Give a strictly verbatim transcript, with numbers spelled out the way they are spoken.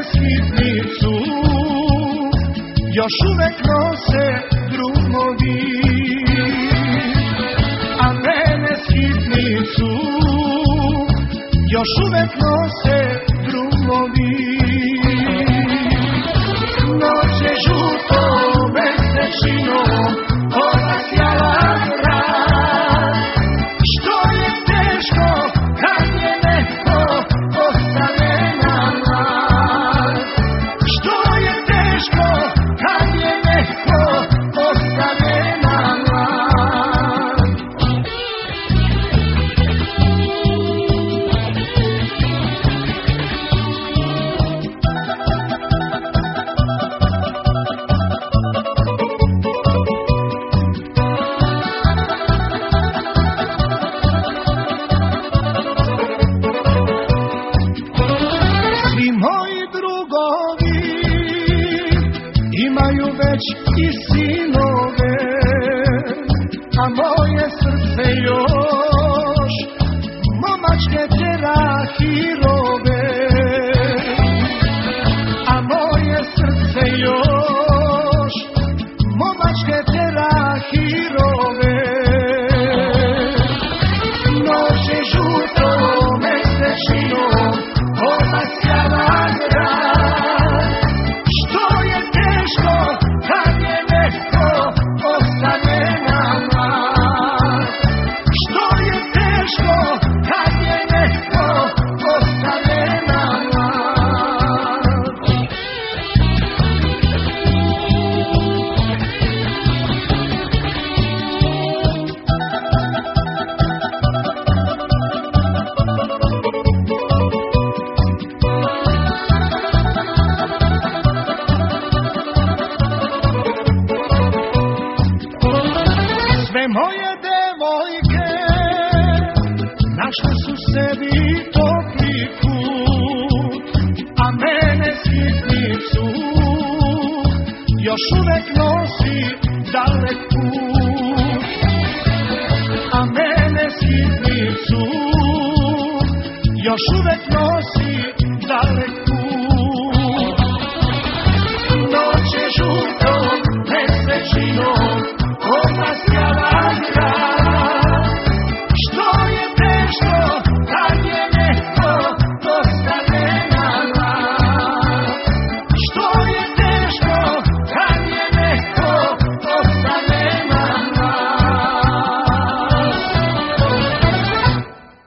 skitnicu još uvek nose drumovi, a mene skitnicu još uvek nose drumovi. Noće žuto mesečinom obasjala grad, što je teško kad je neko ostane nam mlad, što je teško kad je neko ostane nam mlad. Svi moji drugovi imaju već i sinove, a moje srce još momačke tera hirove, a moje srce još momačke tera hirove. Noće žuto mesečinom obasjala grad, što je teško kad je neko ostane nam mlad, što je teško kad je neko ostane nam mlad. Sve moje devojke našle su sebi topli put, a mene skitnicu još uvek nosi dalek put, a mene skitnicu još uvek nosi dalek